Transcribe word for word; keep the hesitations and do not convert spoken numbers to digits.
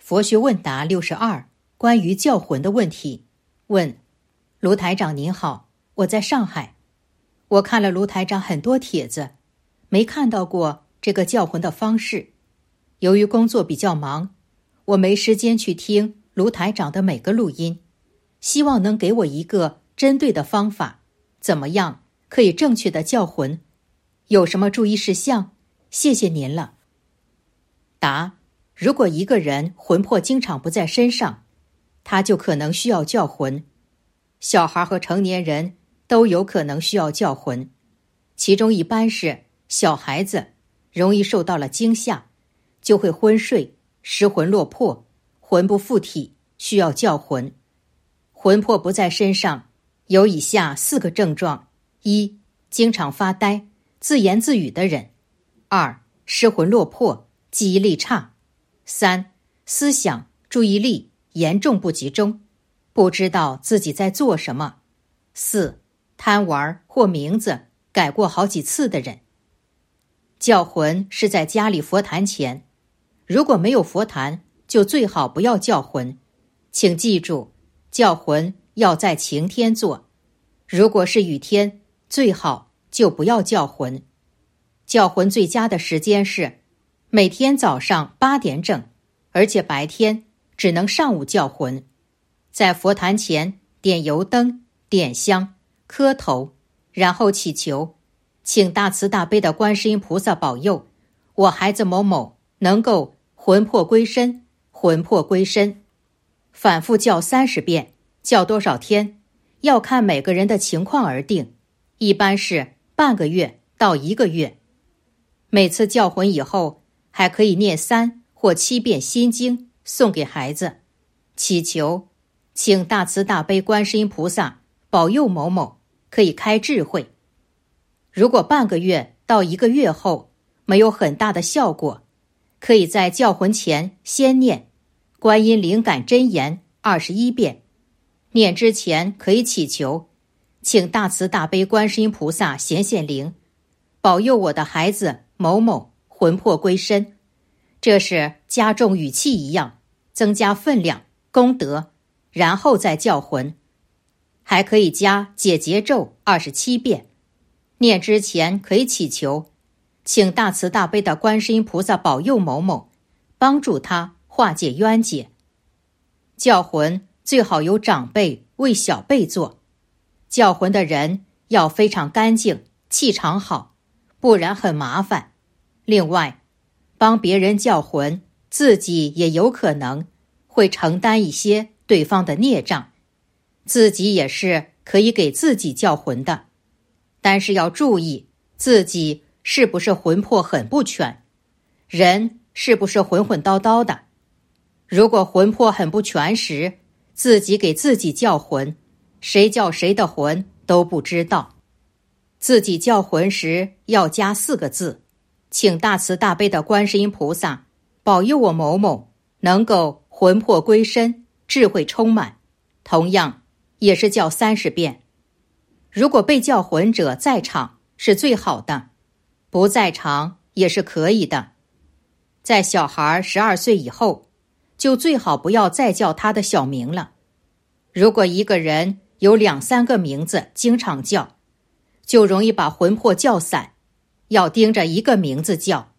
佛学问答六十二，关于教魂的问题。问：卢台长您好，我在上海，我看了卢台长很多帖子，没看到过这个教魂的方式。由于工作比较忙，我没时间去听卢台长的每个录音，希望能给我一个针对的方法，怎么样可以正确的教魂？有什么注意事项？谢谢您了。答：如果一个人魂魄经常不在身上，他就可能需要教魂。小孩和成年人都有可能需要教魂，其中一般是小孩子容易受到了惊吓，就会昏睡、失魂落魄、魂不附体，需要教魂。魂魄不在身上有以下四个症状：一、经常发呆、自言自语的人；二、失魂落魄、记忆力差；三、思想、注意力严重不集中，不知道自己在做什么；四、贪玩或名字改过好几次的人。教魂是在家里佛坛前，如果没有佛坛，就最好不要教魂。请记住，教魂要在晴天做，如果是雨天，最好就不要教魂。教魂最佳的时间是每天早上八点整，而且白天只能上午教魂。在佛坛前点油灯、点香、磕头，然后祈求，请大慈大悲的观世音菩萨保佑我孩子某某能够魂魄归身，魂魄归身。反复叫三十遍，叫多少天，要看每个人的情况而定，一般是半个月到一个月。每次教魂以后，还可以念三或七遍心经送给孩子，祈求请大慈大悲观世音菩萨保佑某某可以开智慧。如果半个月到一个月后没有很大的效果，可以在教魂前先念观音灵感真言二十一遍，念之前可以祈求请大慈大悲观世音菩萨显显灵，保佑我的孩子某某魂魄归身。这是加重语气一样，增加分量、功德，然后再教魂。还可以加解结咒二十七遍，念之前可以祈求请大慈大悲的观世音菩萨保佑某某，帮助他化解冤结。教魂最好由长辈为小辈做，教魂的人要非常干净，气场好，不然很麻烦。另外，帮别人教魂，自己也有可能会承担一些对方的孽障，自己也是可以给自己教魂的。但是要注意自己是不是魂魄很不全，人是不是混混叨叨的。如果魂魄很不全时，自己给自己教魂，谁叫谁的魂都不知道。自己教魂时要加四个字，请大慈大悲的观世音菩萨保佑我某某能够魂魄归身，智慧充满。同样也是叫三十遍。如果被教魂者在场是最好的，不在场也是可以的。在小孩十二岁以后，就最好不要再叫他的小名了。如果一个人有两三个名字经常叫，就容易把魂魄叫散，要盯着一个名字叫。